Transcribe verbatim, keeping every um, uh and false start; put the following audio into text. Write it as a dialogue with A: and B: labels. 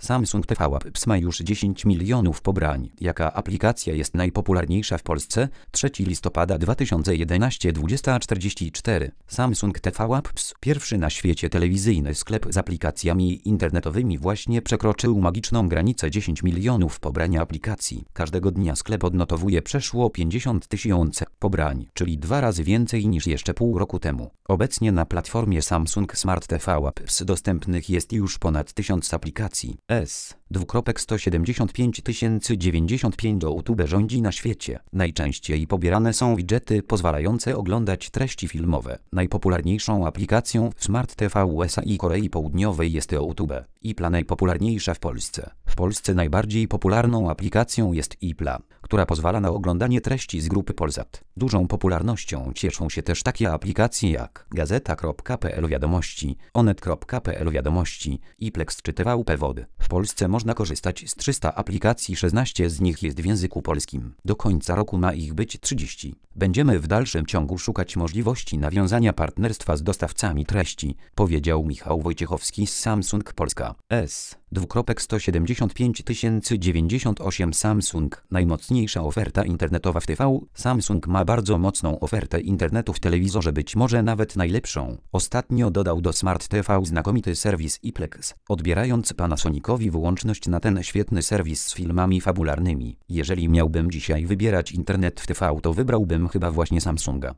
A: Samsung T V Apps ma już dziesięć milionów pobrań. Jaka aplikacja jest najpopularniejsza w Polsce? trzeciego listopada dwa tysiące jedenastego, dwudziesta czterdzieści cztery. Samsung T V Apps, pierwszy na świecie telewizyjny sklep z aplikacjami internetowymi, właśnie przekroczył magiczną granicę dziesięć milionów pobrań aplikacji. Każdego dnia sklep odnotowuje przeszło pięćdziesiąt tysięcy pobrań, czyli dwa razy więcej niż jeszcze pół roku temu. Obecnie na platformie Samsung Smart T V Apps dostępnych jest już ponad tysiąc aplikacji. S. sto siedemdziesiąt pięć tysięcy dziewięćdziesiąt pięć do YouTube rządzi na świecie. Najczęściej pobierane są widgety pozwalające oglądać treści filmowe. Najpopularniejszą aplikacją w Smart T V U S A i Korei Południowej jest YouTube. iPla najpopularniejsza w Polsce. W Polsce najbardziej popularną aplikacją jest iPla, która pozwala na oglądanie treści z grupy Polsat. Dużą popularnością cieszą się też takie aplikacje jak Gazeta kropka pe el Wiadomości, Onet kropka pe el Wiadomości, iPlex czy T V P Wody. W Polsce można korzystać z trzystu aplikacji, szesnaście z nich jest w języku polskim. Do końca roku ma ich być trzydzieści. Będziemy w dalszym ciągu szukać możliwości nawiązania partnerstwa z dostawcami treści, powiedział Michał Wojciechowski z Samsung Polska. S. sto siedemdziesiąt pięć tysięcy dziewięćdziesiąt osiem Samsung. Najmocniejsza oferta internetowa w T V. Samsung ma bardzo mocną ofertę internetu w telewizorze, być może nawet najlepszą. Ostatnio dodał do Smart T V znakomity serwis iPlex, odbierając Panasonicowi wyłączność na ten świetny serwis z filmami fabularnymi. Jeżeli miałbym dzisiaj wybierać internet w T V, to wybrałbym chyba właśnie Samsunga.